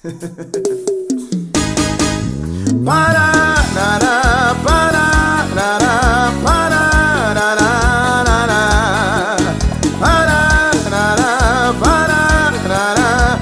Pararará, pararará, pararará, pararará, pararará,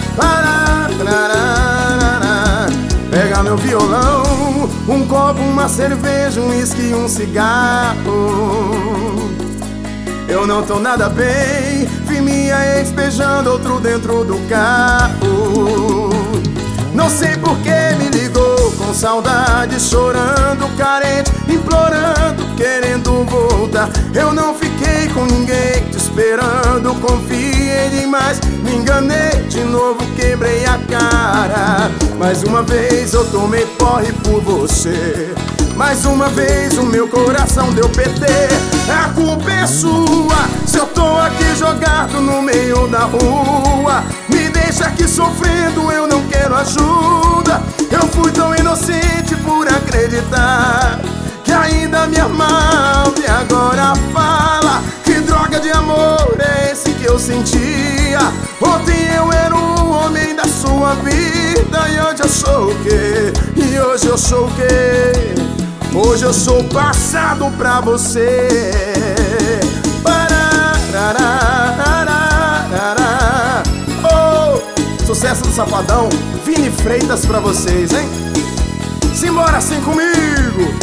pararará. Pega meu violão, um copo, uma cerveja, um uísque e um cigarro. Eu não tô nada bem, vi minha ex beijando outro dentro do carro. Não sei por que me ligou, com saudade, chorando, carente, implorando, querendo voltar. Eu não fiquei com ninguém, te esperando, confiei demais, me enganei, de novo quebrei a cara. Mais uma vez eu tomei porre por você, mais uma vez o meu coração deu PT. A culpa é sua, se eu tô aqui jogado no meio da rua. Me deixa aqui sofrendo, eu não quero ajuda. Eu fui tão inocente por acreditar que ainda me amava e agora fala. Que droga de amor é esse que eu sentia? Ontem eu era o homem da sua vida e hoje eu sou o quê? E hoje eu sou o quê? Hoje eu sou passado pra você. Pararararararará. Oh, sucesso do Safadão, Vini Freitas pra vocês, hein? Simbora assim comigo.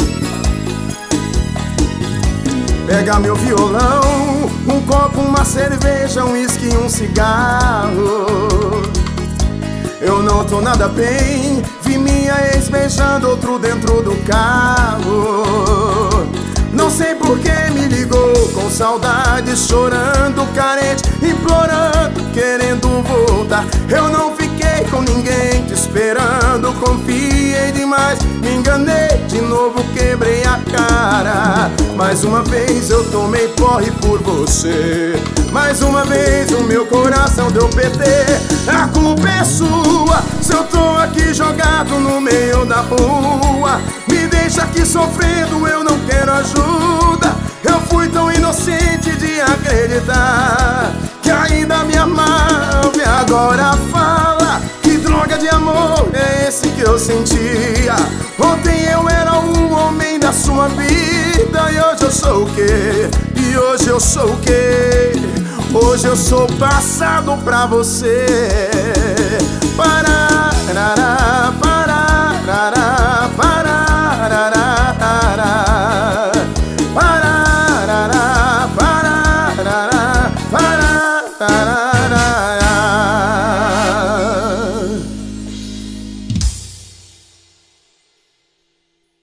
Pega meu violão, um copo, uma cerveja, um uísque e um cigarro. Eu não tô nada bem, vi minha ex beijando outro dentro do carro. Não sei por que me ligou, com saudade, chorando, carente, implorando, querendo voltar. Eu não fiquei com ninguém, te esperando, confiei demais, me enganei, de novo quebrei a cara. Mais uma vez eu tomei porre por você, mais uma vez o meu coração deu PT. A culpa é sua, se eu tô aqui jogado no meio da rua. Me deixa aqui sofrendo, eu não quero ajuda. Eu fui tão inocente de acreditar que ainda me amava e agora fala. Que droga de amor é esse que eu sentia? Ontem eu era o homem da sua vida e hoje eu sou o quê? E hoje eu sou o quê? Hoje eu sou passado pra você.